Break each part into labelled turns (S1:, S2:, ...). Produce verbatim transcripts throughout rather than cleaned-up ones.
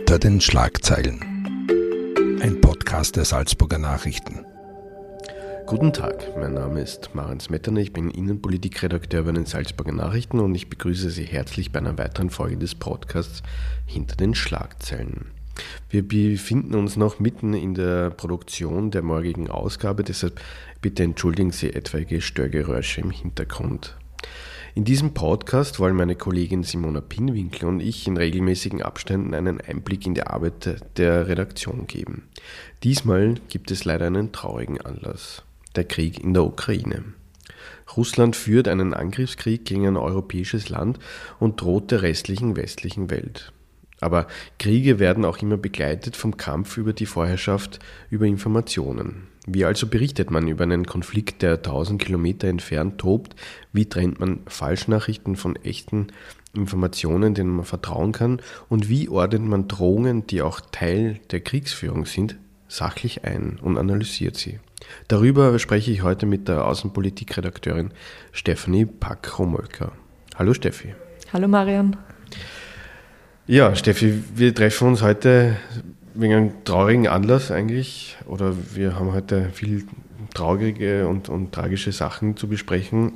S1: Hinter den Schlagzeilen. Ein Podcast der Salzburger Nachrichten.
S2: Guten Tag, mein Name ist Marian Smetana, ich bin Innenpolitikredakteur bei den Salzburger Nachrichten und ich begrüße Sie herzlich bei einer weiteren Folge des Podcasts Hinter den Schlagzeilen. Wir befinden uns noch mitten in der Produktion der morgigen Ausgabe, deshalb bitte entschuldigen Sie etwaige Störgeräusche im Hintergrund. In diesem Podcast wollen meine Kollegin Simona Pinwinkel und ich in regelmäßigen Abständen einen Einblick in die Arbeit der Redaktion geben. Diesmal gibt es leider einen traurigen Anlass: der Krieg in der Ukraine. Russland führt einen Angriffskrieg gegen ein europäisches Land und droht der restlichen westlichen Welt. Aber Kriege werden auch immer begleitet vom Kampf über die Vorherrschaft über Informationen. Wie also berichtet man über einen Konflikt, der tausend Kilometer entfernt tobt? Wie trennt man Falschnachrichten von echten Informationen, denen man vertrauen kann? Und wie ordnet man Drohungen, die auch Teil der Kriegsführung sind, sachlich ein und analysiert sie? Darüber spreche ich heute mit der Außenpolitikredakteurin Stefanie Pack-Homolka. Hallo Steffi.
S3: Hallo Marian.
S2: Ja, Steffi, wir treffen uns heute wegen einem traurigen Anlass eigentlich, oder wir haben heute viel traurige und, und tragische Sachen zu besprechen.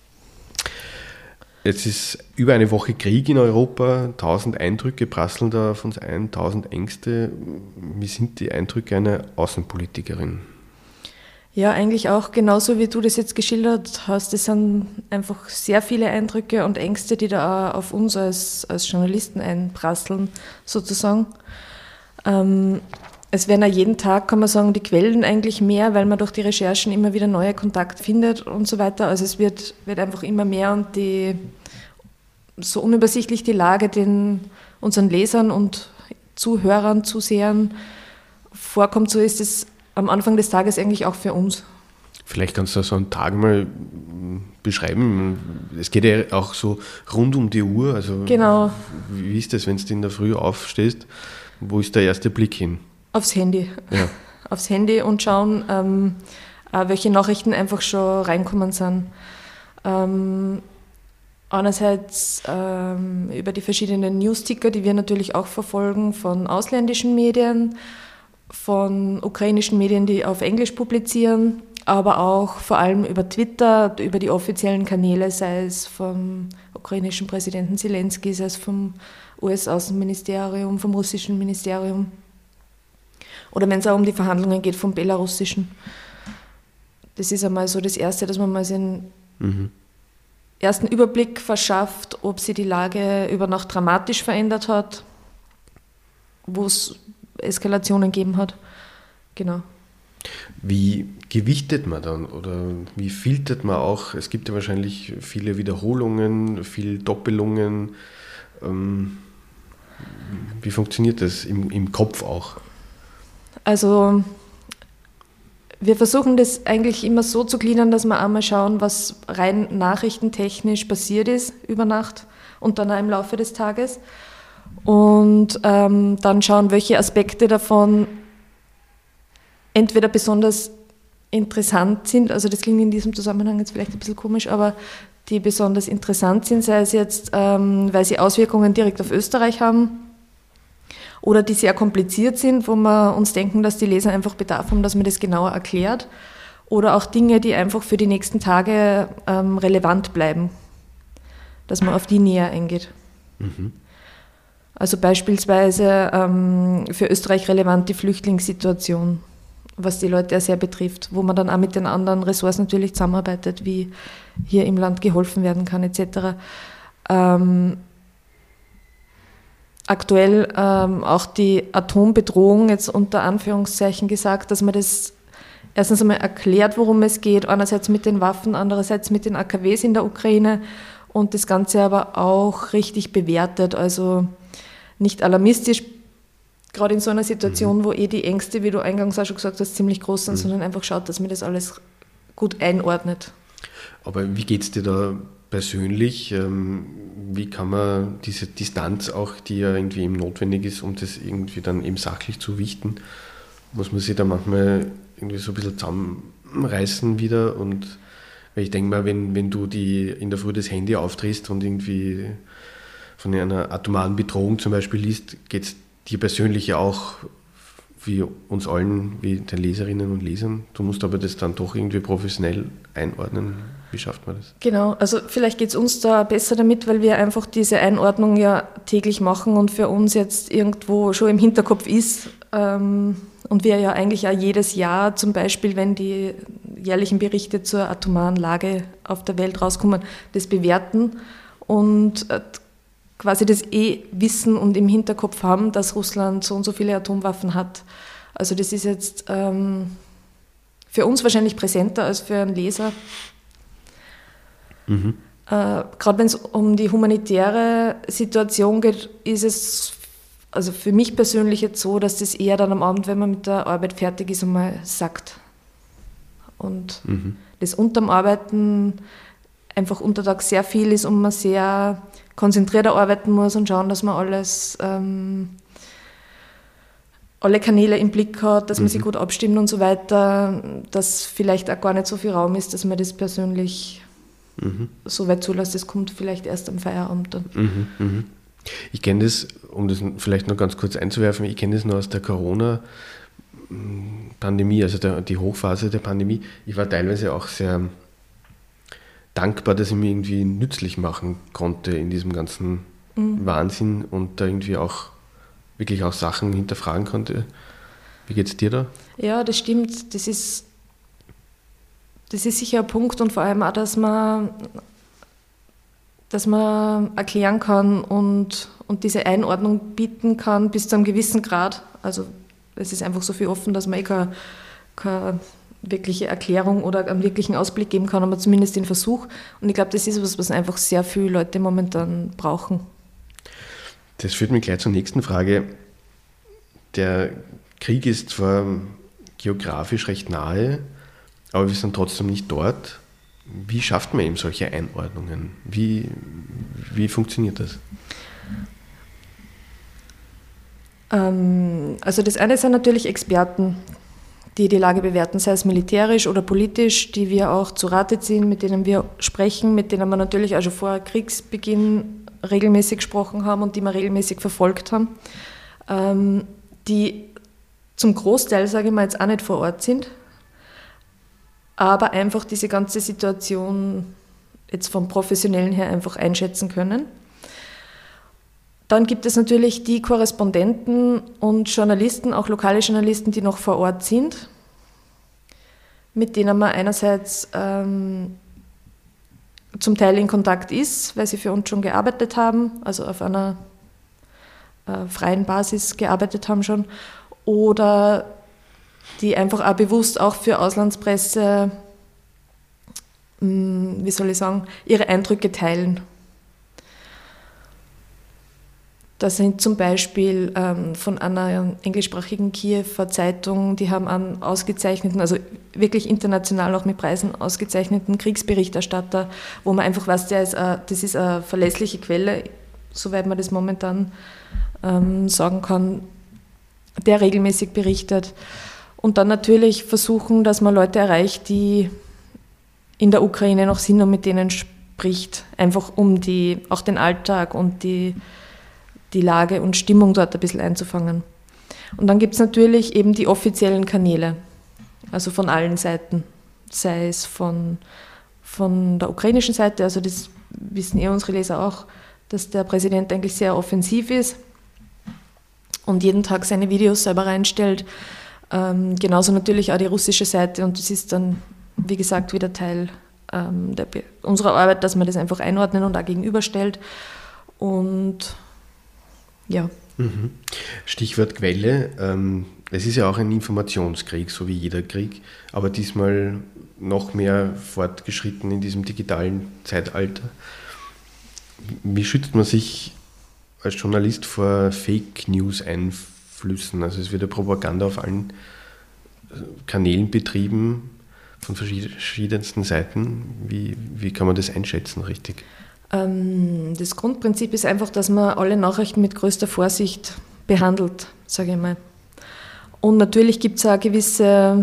S2: Jetzt ist über eine Woche Krieg in Europa, tausend Eindrücke prasseln da auf uns ein, tausend Ängste. Wie sind die Eindrücke einer Außenpolitikerin?
S3: Ja, eigentlich auch genauso wie du das jetzt geschildert hast. Es sind einfach sehr viele Eindrücke und Ängste, die da auch auf uns als, als Journalisten einprasseln, sozusagen. Ähm, es werden auch jeden Tag, kann man sagen, die Quellen eigentlich mehr, weil man durch die Recherchen immer wieder neue Kontakte findet und so weiter. Also es wird, wird einfach immer mehr und die, so unübersichtlich die Lage den unseren Lesern und Zuhörern, Zusehern vorkommt, so ist es am Anfang des Tages eigentlich auch für uns.
S2: Vielleicht kannst du so einen Tag mal beschreiben. Es geht ja auch so rund um die Uhr. Also
S3: genau.
S2: Wie ist das, wenn du in der Früh aufstehst? Wo ist der erste Blick hin?
S3: Aufs Handy.
S2: Ja.
S3: Aufs Handy und schauen, ähm, welche Nachrichten einfach schon reinkommen sind. Ähm, einerseits ähm, über die verschiedenen Newsticker, die wir natürlich auch verfolgen, von ausländischen Medien, von ukrainischen Medien, die auf Englisch publizieren, aber auch vor allem über Twitter, über die offiziellen Kanäle, sei es vom ukrainischen Präsidenten Zelensky, sei es vom U S-Außenministerium, vom russischen Ministerium oder wenn es auch um die Verhandlungen geht, vom belarussischen. Das ist einmal so das Erste, dass man mal so einen mhm. ersten Überblick verschafft, ob sich die Lage über Nacht dramatisch verändert hat, wo es Eskalationen gegeben hat. Genau.
S2: Wie gewichtet man dann oder wie filtert man auch? Es gibt ja wahrscheinlich viele Wiederholungen, viele Doppelungen. Ähm, wie funktioniert das im, im Kopf auch?
S3: Also wir versuchen das eigentlich immer so zu gliedern, dass wir einmal schauen, was rein nachrichtentechnisch passiert ist über Nacht und dann auch im Laufe des Tages. Und ähm, dann schauen, welche Aspekte davon entweder besonders interessant sind, also das klingt in diesem Zusammenhang jetzt vielleicht ein bisschen komisch, aber die besonders interessant sind, sei es jetzt, ähm, weil sie Auswirkungen direkt auf Österreich haben oder die sehr kompliziert sind, wo wir uns denken, dass die Leser einfach Bedarf haben, dass man das genauer erklärt, oder auch Dinge, die einfach für die nächsten Tage ähm, relevant bleiben, dass man auf die näher eingeht. Mhm. Also beispielsweise ähm, für Österreich relevant die Flüchtlingssituation, was die Leute ja sehr betrifft, wo man dann auch mit den anderen Ressorts natürlich zusammenarbeitet, wie hier im Land geholfen werden kann et cetera. Ähm, aktuell ähm, auch die Atombedrohung, jetzt unter Anführungszeichen gesagt, dass man das erstens einmal erklärt, worum es geht, einerseits mit den Waffen, andererseits mit den A K Ws in der Ukraine und das Ganze aber auch richtig bewertet, also nicht alarmistisch, gerade in so einer Situation, mhm. wo eh die Ängste, wie du eingangs auch schon gesagt hast, ziemlich groß sind, mhm. sondern einfach schaut, dass man das alles gut einordnet.
S2: Aber wie geht es dir da persönlich? Wie kann man diese Distanz auch, die ja irgendwie eben notwendig ist, um das irgendwie dann eben sachlich zu wichten, muss man sich da manchmal irgendwie so ein bisschen zusammenreißen wieder? Und weil ich denke mal, wenn, wenn du die in der Früh das Handy aufdrehst und irgendwie von einer atomaren Bedrohung zum Beispiel liest, geht es dir persönlich ja auch, wie uns allen, wie den Leserinnen und Lesern. Du musst aber das dann doch irgendwie professionell einordnen. Wie schafft man das?
S3: Genau, also vielleicht geht es uns da besser damit, weil wir einfach diese Einordnung ja täglich machen und für uns jetzt irgendwo schon im Hinterkopf ist. Ähm, und wir ja eigentlich auch jedes Jahr zum Beispiel, wenn die jährlichen Berichte zur atomaren Lage auf der Welt rauskommen, das bewerten und äh, quasi das eh wissen und im Hinterkopf haben, dass Russland so und so viele Atomwaffen hat. Also das ist jetzt ähm, für uns wahrscheinlich präsenter als für einen Leser. Mhm. Äh, gerade wenn es um die humanitäre Situation geht, ist es also für mich persönlich jetzt so, dass das eher dann am Abend, wenn man mit der Arbeit fertig ist, einmal sagt. Und mhm. das unterm Arbeiten einfach untertags sehr viel ist und man sehr konzentrierter arbeiten muss und schauen, dass man alles, ähm, alle Kanäle im Blick hat, dass man mhm. sich gut abstimmt und so weiter, dass vielleicht auch gar nicht so viel Raum ist, dass man das persönlich mhm. so weit zulässt. Das kommt vielleicht erst am Feierabend dann.
S2: Mhm. Mhm. Ich kenne das, um das vielleicht noch ganz kurz einzuwerfen, ich kenne das noch aus der Corona-Pandemie, also der, die Hochphase der Pandemie. Ich war teilweise auch sehr dankbar, dass ich mich irgendwie nützlich machen konnte in diesem ganzen mhm. Wahnsinn und da irgendwie auch wirklich auch Sachen hinterfragen konnte. Wie geht es dir da?
S3: Ja, das stimmt. Das ist, das ist sicher ein Punkt und vor allem auch, dass man, dass man erklären kann und, und diese Einordnung bieten kann bis zu einem gewissen Grad. Also es ist einfach so viel offen, dass man eh keine, keine wirkliche Erklärung oder einen wirklichen Ausblick geben kann, aber zumindest den Versuch. Und ich glaube, das ist etwas, was einfach sehr viele Leute momentan brauchen.
S2: Das führt mich gleich zur nächsten Frage. Der Krieg ist zwar geografisch recht nahe, aber wir sind trotzdem nicht dort. Wie schafft man eben solche Einordnungen? Wie, wie funktioniert das?
S3: Ähm, also das eine sind natürlich Experten, die die Lage bewerten, sei es militärisch oder politisch, die wir auch zu Rate ziehen, mit denen wir sprechen, mit denen wir natürlich auch schon vor Kriegsbeginn regelmäßig gesprochen haben und die wir regelmäßig verfolgt haben, ähm, die zum Großteil, sage ich mal, jetzt auch nicht vor Ort sind, aber einfach diese ganze Situation jetzt vom Professionellen her einfach einschätzen können. Dann gibt es natürlich die Korrespondenten und Journalisten, auch lokale Journalisten, die noch vor Ort sind, mit denen man einerseits ähm, zum Teil in Kontakt ist, weil sie für uns schon gearbeitet haben, also auf einer äh, freien Basis gearbeitet haben schon, oder die einfach auch bewusst auch für Auslandspresse, mh, wie soll ich sagen, ihre Eindrücke teilen. Da sind zum Beispiel ähm, von einer englischsprachigen Kiewer Zeitung, die haben einen ausgezeichneten, also wirklich international auch mit Preisen ausgezeichneten Kriegsberichterstatter, wo man einfach weiß, der ist eine, das ist eine verlässliche Quelle, soweit man das momentan ähm, sagen kann, der regelmäßig berichtet. Und dann natürlich versuchen, dass man Leute erreicht, die in der Ukraine noch sind und mit denen spricht, einfach um die, auch den Alltag und die die Lage und Stimmung dort ein bisschen einzufangen. Und dann gibt es natürlich eben die offiziellen Kanäle, also von allen Seiten, sei es von, von der ukrainischen Seite, also das wissen eh unsere Leser auch, dass der Präsident eigentlich sehr offensiv ist und jeden Tag seine Videos selber reinstellt. Ähm, genauso natürlich auch die russische Seite und das ist dann, wie gesagt, wieder Teil ähm, der, unserer Arbeit, dass man das einfach einordnen und auch gegenüberstellt. Und ja.
S2: Stichwort Quelle. Ähm, es ist ja auch ein Informationskrieg, so wie jeder Krieg, aber diesmal noch mehr fortgeschritten in diesem digitalen Zeitalter. Wie schützt man sich als Journalist vor Fake-News-Einflüssen? Also es wird ja Propaganda auf allen Kanälen betrieben, von verschiedensten Seiten. Wie, wie kann man das einschätzen, richtig?
S3: Das Grundprinzip ist einfach, dass man alle Nachrichten mit größter Vorsicht behandelt, sage ich mal. Und natürlich gibt es auch gewisse,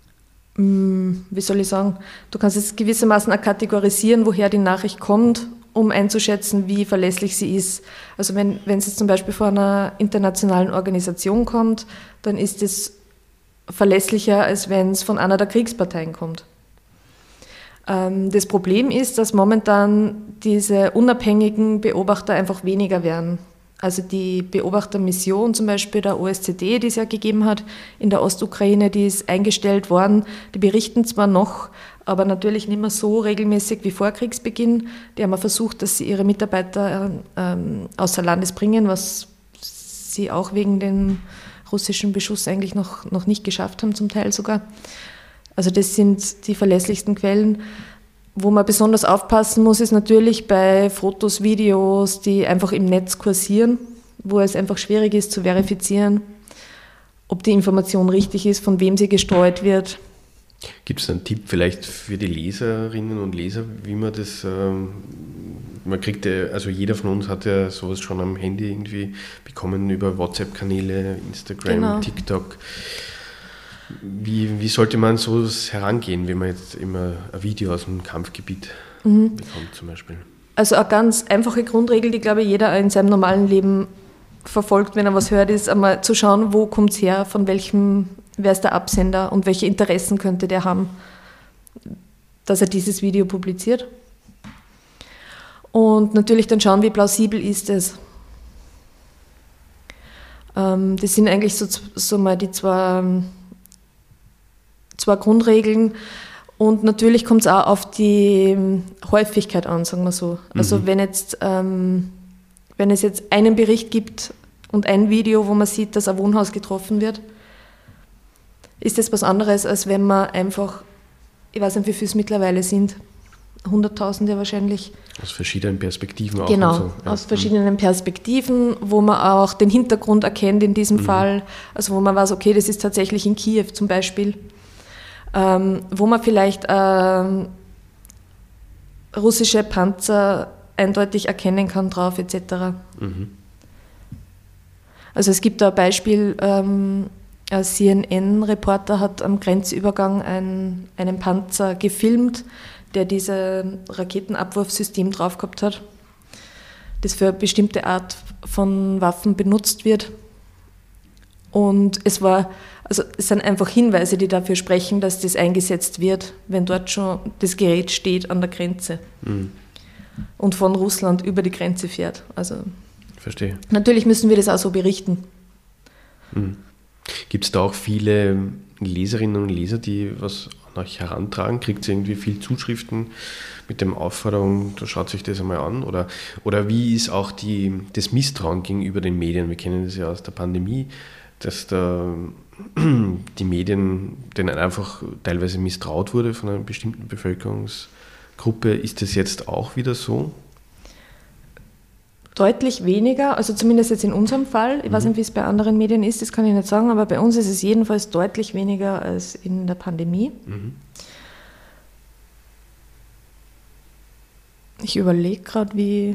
S3: wie soll ich sagen, du kannst es gewissermaßen auch kategorisieren, woher die Nachricht kommt um einzuschätzen, wie verlässlich sie ist. Also wenn, wenn es jetzt zum Beispiel von einer internationalen Organisation kommt, dann ist es verlässlicher, als wenn es von einer der Kriegsparteien kommt. Ähm, das Problem ist, dass momentan diese unabhängigen Beobachter einfach weniger werden. Also die Beobachtermission zum Beispiel der O S Z E, die es ja gegeben hat in der Ostukraine, die ist eingestellt worden. Die berichten zwar noch, aber natürlich nicht mehr so regelmäßig wie vor Kriegsbeginn. Die haben versucht, dass sie ihre Mitarbeiter ähm, außer Landes bringen, was sie auch wegen dem russischen Beschuss eigentlich noch, noch nicht geschafft haben, zum Teil sogar. Also das sind die verlässlichsten Quellen. Wo man besonders aufpassen muss, ist natürlich bei Fotos, Videos, die einfach im Netz kursieren, wo es einfach schwierig ist zu verifizieren, ob die Information richtig ist, von wem sie gestreut wird.
S2: Gibt es einen Tipp vielleicht für die Leserinnen und Leser, wie man das, ähm, man kriegt ja, also jeder von uns hat ja sowas schon am Handy irgendwie bekommen über WhatsApp-Kanäle, Instagram, genau. TikTok. Wie, wie sollte man so herangehen, wenn man jetzt immer ein Video aus dem Kampfgebiet mhm. bekommt zum Beispiel? Also
S3: eine ganz einfache Grundregel, die, glaube ich, jeder in seinem normalen Leben verfolgt, wenn er was hört, ist einmal zu schauen, wo kommt es her, von welchem, wer ist der Absender und welche Interessen könnte der haben, dass er dieses Video publiziert. Und natürlich dann schauen, wie plausibel ist es. Ähm, das sind eigentlich so, so mal die zwei... Zwei Grundregeln und natürlich kommt es auch auf die Häufigkeit an, sagen wir so. Also mhm. wenn, jetzt, ähm, wenn es jetzt einen Bericht gibt und ein Video, wo man sieht, dass ein Wohnhaus getroffen wird, ist das was anderes, als wenn man einfach, ich weiß nicht, wie viele es mittlerweile sind, Hunderttausende wahrscheinlich.
S2: Aus verschiedenen Perspektiven auch.
S3: Genau,
S2: und so. Ja.
S3: aus verschiedenen Perspektiven, wo man auch den Hintergrund erkennt in diesem mhm. Fall, also wo man weiß, okay, das ist tatsächlich in Kiew zum Beispiel. Ähm, wo man vielleicht ähm, russische Panzer eindeutig erkennen kann drauf et cetera. Mhm. Also es gibt da ein Beispiel, ähm, ein C N N-Reporter hat am Grenzübergang ein, einen Panzer gefilmt, der dieses Raketenabwurfsystem drauf gehabt hat, das für eine bestimmte Art von Waffen benutzt wird. Und es war, also es sind einfach Hinweise, die dafür sprechen, dass das eingesetzt wird, wenn dort schon das Gerät steht an der Grenze mhm. und von Russland über die Grenze fährt. Also
S2: verstehe.
S3: Natürlich müssen wir das auch so berichten.
S2: Mhm. Gibt es da auch viele Leserinnen und Leser, die was an euch herantragen? Kriegt ihr irgendwie viel Zuschriften mit der Aufforderung, da schaut sich das einmal an? Oder, oder wie ist auch die, das Misstrauen gegenüber den Medien? Wir kennen das ja aus der Pandemie, dass da die Medien denen einfach teilweise misstraut wurde von einer bestimmten Bevölkerungsgruppe. Ist das jetzt auch wieder so?
S3: Deutlich weniger, also zumindest jetzt in unserem Fall. Ich mhm. weiß nicht, wie es bei anderen Medien ist, das kann ich nicht sagen, aber bei uns ist es jedenfalls deutlich weniger als in der Pandemie. Mhm. Ich überlege gerade, wie...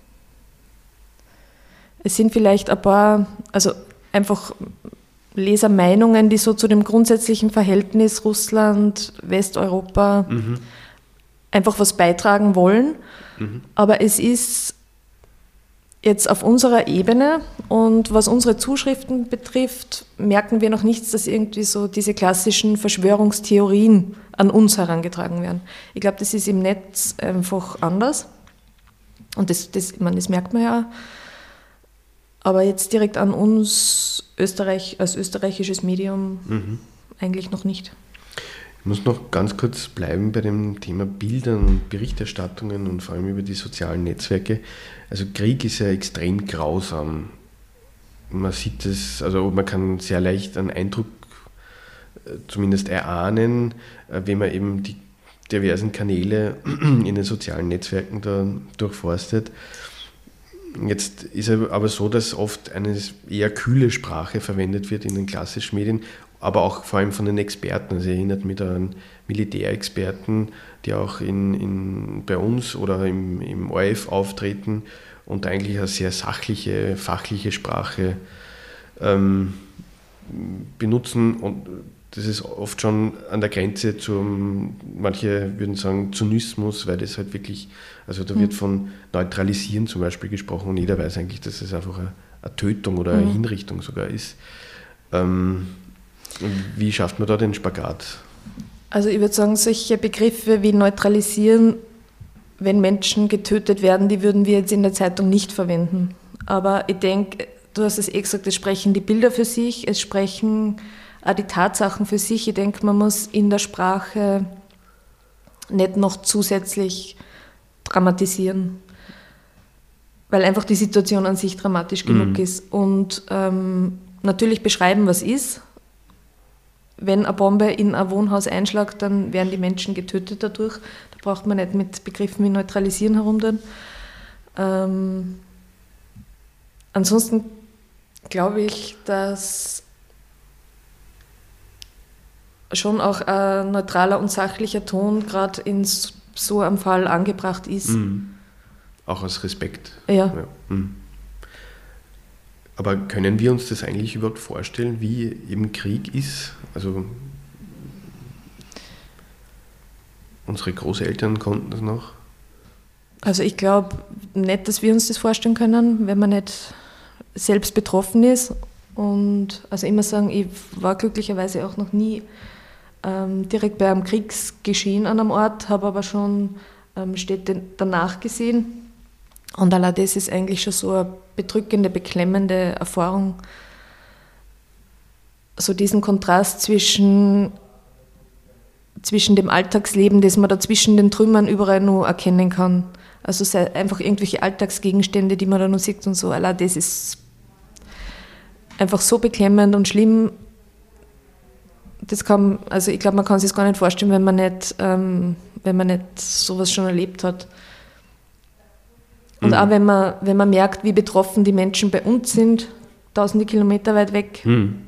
S3: Es sind vielleicht ein paar, also einfach Lesermeinungen, die so zu dem grundsätzlichen Verhältnis Russland, Westeuropa mhm. einfach was beitragen wollen. Mhm. Aber es ist jetzt auf unserer Ebene und was unsere Zuschriften betrifft, merken wir noch nichts, dass irgendwie so diese klassischen Verschwörungstheorien an uns herangetragen werden. Ich glaube, das ist im Netz einfach anders. Und das, das, ich meine, das merkt man ja. Aber jetzt direkt an uns Österreich, als österreichisches Medium mhm. eigentlich noch nicht.
S2: Ich muss noch ganz kurz bleiben bei dem Thema Bildern und Berichterstattungen und vor allem über die sozialen Netzwerke. Also Krieg ist ja extrem grausam. Man sieht es, also man kann sehr leicht einen Eindruck zumindest erahnen, wenn man eben die diversen Kanäle in den sozialen Netzwerken da durchforstet. Jetzt ist es aber so, dass oft eine eher kühle Sprache verwendet wird in den klassischen Medien, aber auch vor allem von den Experten. Also erinnert mich da an Militärexperten, die auch in, in, bei uns oder im, im O R F auftreten und eigentlich eine sehr sachliche, fachliche Sprache ähm, benutzen. Und das ist oft schon an der Grenze zum, manche würden sagen, Zynismus, weil das halt wirklich, also da wird von Neutralisieren zum Beispiel gesprochen und jeder weiß eigentlich, dass es einfach eine, eine Tötung oder eine mhm. Hinrichtung sogar ist. Ähm, wie schafft man da den Spagat?
S3: Also ich würde sagen, solche Begriffe wie neutralisieren, wenn Menschen getötet werden, die würden wir jetzt in der Zeitung nicht verwenden. Aber ich denke, du hast es eh gesagt, es sprechen die Bilder für sich, es sprechen auch die Tatsachen für sich. Ich denke, man muss in der Sprache nicht noch zusätzlich dramatisieren, weil einfach die Situation an sich dramatisch mhm. genug ist. Und ähm, natürlich beschreiben, was ist. Wenn eine Bombe in ein Wohnhaus einschlägt, dann werden die Menschen getötet dadurch. Da braucht man nicht mit Begriffen wie neutralisieren herumtun. Ähm, ansonsten glaube ich, dass schon auch ein neutraler und sachlicher Ton gerade in so einem Fall angebracht ist.
S2: Mhm. Auch aus Respekt.
S3: Ja. ja.
S2: Mhm. Aber können wir uns das eigentlich überhaupt vorstellen, wie eben Krieg ist? Also unsere Großeltern konnten das noch.
S3: Also ich glaube nicht, dass wir uns das vorstellen können, wenn man nicht selbst betroffen ist. Und also immer sagen, ich war glücklicherweise auch noch nie ähm, direkt bei einem Kriegsgeschehen an einem Ort, habe aber schon ähm, Städte danach gesehen. Und allein das ist eigentlich schon so eine bedrückende, beklemmende Erfahrung. So diesen Kontrast zwischen, zwischen dem Alltagsleben, das man da zwischen den Trümmern überall nur erkennen kann. Also einfach irgendwelche Alltagsgegenstände, die man da nur sieht und so. Allein das ist einfach so beklemmend und schlimm. Das kann, also ich glaube, man kann sich das gar nicht vorstellen, wenn man nicht, ähm, wenn man nicht sowas schon erlebt hat. Und mhm. auch wenn man, wenn man merkt, wie betroffen die Menschen bei uns sind, tausende Kilometer weit weg.
S2: Mhm.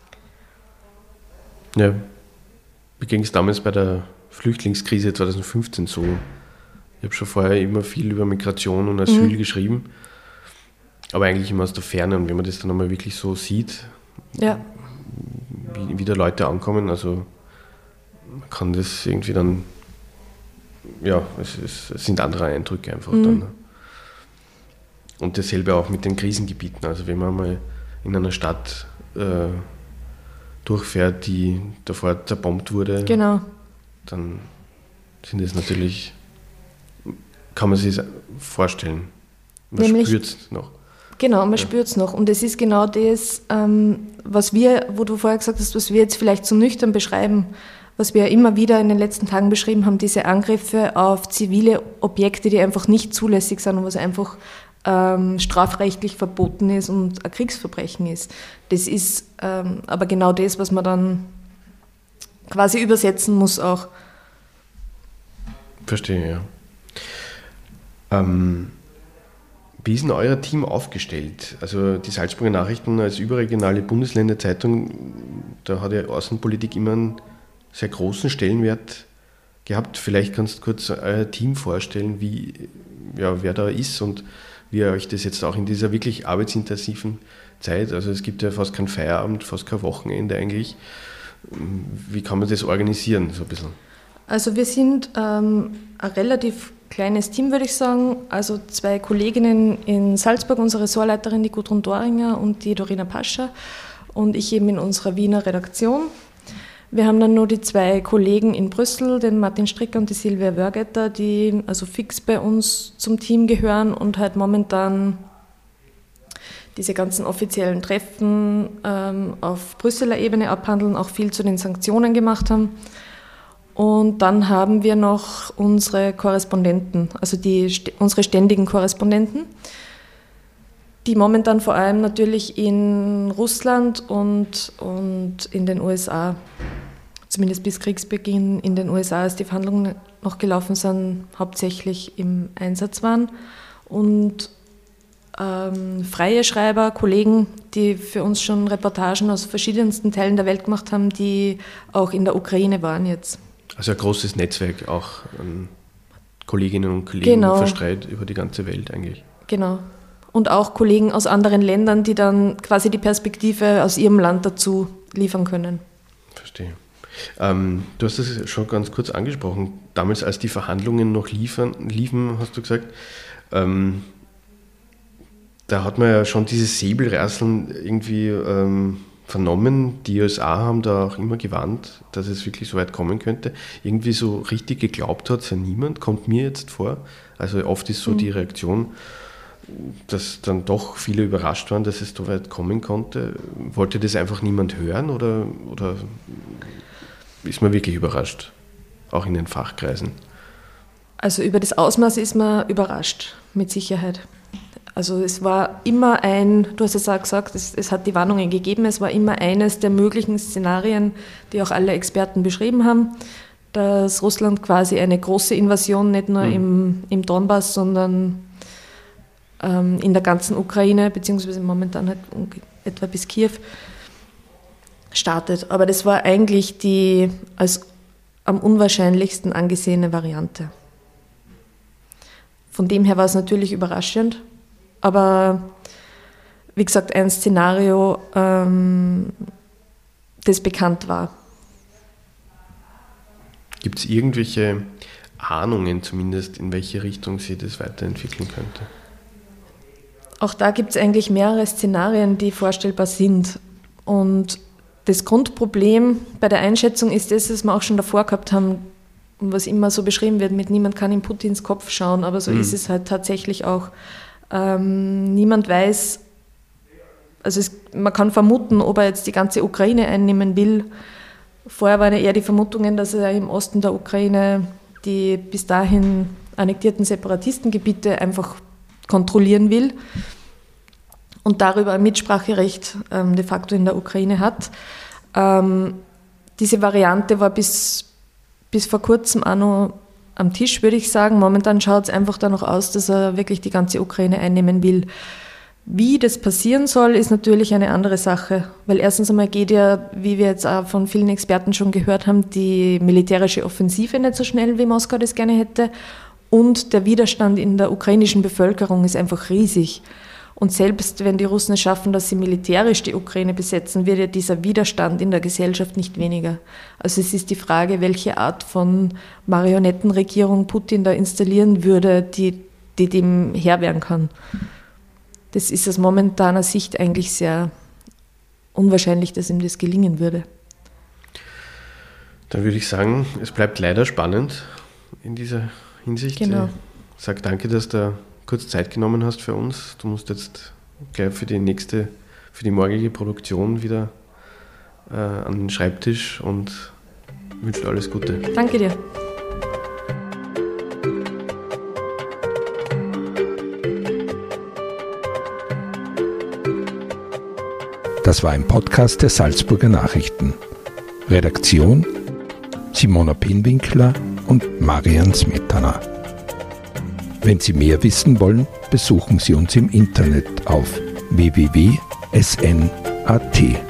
S2: Ja. Wie ging es damals bei der Flüchtlingskrise zwanzig fünfzehn so? Ich habe schon vorher immer viel über Migration und Asyl mhm. geschrieben, aber eigentlich immer aus der Ferne. Und wenn man das dann einmal wirklich so sieht,
S3: ja.
S2: wie, wie da Leute ankommen, also man kann das irgendwie dann, ja, es, es, es sind andere Eindrücke einfach mhm. dann. Und dasselbe auch mit den Krisengebieten. Also wenn man mal in einer Stadt äh, durchfährt, die davor zerbombt wurde,
S3: genau.
S2: dann sind es natürlich, kann man sich das vorstellen. Man spürt es noch.
S3: Genau, man
S2: ja.
S3: spürt es noch. Und es ist genau das, ähm, was wir, wo du vorher gesagt hast, was wir jetzt vielleicht so nüchtern beschreiben, was wir immer wieder in den letzten Tagen beschrieben haben, diese Angriffe auf zivile Objekte, die einfach nicht zulässig sind und was einfach ähm, strafrechtlich verboten ist und ein Kriegsverbrechen ist. Das ist ähm, aber genau das, was man dann quasi übersetzen muss auch.
S2: Verstehe, ja. Ähm, wie ist denn euer Team aufgestellt? Also die Salzburger Nachrichten als überregionale Bundesländerzeitung, da hat ja Außenpolitik immer einen sehr großen Stellenwert gehabt. Vielleicht kannst du kurz euer Team vorstellen, wie, ja, wer da ist und wie ihr euch das jetzt auch in dieser wirklich arbeitsintensiven Zeit, also es gibt ja fast keinen Feierabend, fast kein Wochenende eigentlich. Wie kann man das organisieren, so ein bisschen?
S3: Also wir sind ähm, ein relativ kleines Team, würde ich sagen. Also zwei Kolleginnen in Salzburg, unsere Ressortleiterin, die Gudrun Doringer und die Dorina Pascha und ich eben in unserer Wiener Redaktion. Wir haben dann nur die zwei Kollegen in Brüssel, den Martin Stricker und die Silvia Wörgetter, die also fix bei uns zum Team gehören und halt momentan diese ganzen offiziellen Treffen ähm, auf Brüsseler Ebene abhandeln, auch viel zu den Sanktionen gemacht haben. Und dann haben wir noch unsere Korrespondenten, also die, unsere ständigen Korrespondenten, die momentan vor allem natürlich in Russland und, und in den U S A, zumindest bis Kriegsbeginn in den U S A, als die Verhandlungen noch gelaufen sind, hauptsächlich im Einsatz waren. Und ähm, freie Schreiber, Kollegen, die für uns schon Reportagen aus verschiedensten Teilen der Welt gemacht haben, die auch in der Ukraine waren jetzt.
S2: Also ein großes Netzwerk auch an Kolleginnen und Kollegen
S3: genau.
S2: verstreut über die ganze Welt eigentlich.
S3: Genau. Und auch Kollegen aus anderen Ländern, die dann quasi die Perspektive aus ihrem Land dazu liefern können.
S2: Verstehe. Ähm, du hast es schon ganz kurz angesprochen. Damals, als die Verhandlungen noch liefern, liefen, hast du gesagt, ähm, da hat man ja schon dieses Säbelrasseln irgendwie ähm, vernommen. Die U S A haben da auch immer gewarnt, dass es wirklich so weit kommen könnte. Irgendwie so richtig geglaubt hat es ja niemand, kommt mir jetzt vor. Also oft ist so mhm. die Reaktion, dass dann doch viele überrascht waren, dass es so weit kommen konnte. Wollte das einfach niemand hören oder, oder ist man wirklich überrascht, auch in den Fachkreisen?
S3: Also über das Ausmaß ist man überrascht, mit Sicherheit. Also es war immer ein, du hast es auch gesagt, es, es hat die Warnungen gegeben, es war immer eines der möglichen Szenarien, die auch alle Experten beschrieben haben, dass Russland quasi eine große Invasion nicht nur mhm. im, im Donbass, sondern ähm, in der ganzen Ukraine, beziehungsweise momentan halt etwa bis Kiew, startet. Aber das war eigentlich die als am unwahrscheinlichsten angesehene Variante. Von dem her war es natürlich überraschend, aber wie gesagt, ein Szenario, ähm, das bekannt war.
S2: Gibt es irgendwelche Ahnungen zumindest, in welche Richtung sich das weiterentwickeln könnte?
S3: Auch da gibt es eigentlich mehrere Szenarien, die vorstellbar sind. Und das Grundproblem bei der Einschätzung ist das, was wir auch schon davor gehabt haben, was immer so beschrieben wird, mit niemand kann in Putins Kopf schauen, aber so mhm. ist es halt tatsächlich auch. Ähm, niemand weiß, also es, man kann vermuten, ob er jetzt die ganze Ukraine einnehmen will. Vorher waren ja eher die Vermutungen, dass er im Osten der Ukraine die bis dahin annektierten Separatistengebiete einfach kontrollieren will und darüber ein Mitspracherecht ähm, de facto in der Ukraine hat. Ähm, diese Variante war bis, bis vor kurzem auch noch am Tisch, würde ich sagen. Momentan schaut es einfach danach aus, dass er wirklich die ganze Ukraine einnehmen will. Wie das passieren soll, ist natürlich eine andere Sache, weil erstens einmal geht ja, wie wir jetzt auch von vielen Experten schon gehört haben, die militärische Offensive nicht so schnell, wie Moskau das gerne hätte, und der Widerstand in der ukrainischen Bevölkerung ist einfach riesig. Und selbst wenn die Russen es schaffen, dass sie militärisch die Ukraine besetzen, wird ja dieser Widerstand in der Gesellschaft nicht weniger. Also es ist die Frage, welche Art von Marionettenregierung Putin da installieren würde, die, die dem Herr werden kann. Das ist aus momentaner Sicht eigentlich sehr unwahrscheinlich, dass ihm das gelingen würde.
S2: Dann würde ich sagen, es bleibt leider spannend in dieser Hinsicht.
S3: Genau.
S2: Ich sage danke, dass du kurz Zeit genommen hast für uns. Du musst jetzt gleich für die nächste, für die morgige Produktion wieder äh, an den Schreibtisch und wünsche dir alles Gute.
S3: Danke dir.
S1: Das war ein Podcast der Salzburger Nachrichten. Redaktion Simona Pinwinkler und Marian Smetana. Wenn Sie mehr wissen wollen, besuchen Sie uns im Internet auf w w w punkt s n punkt a t.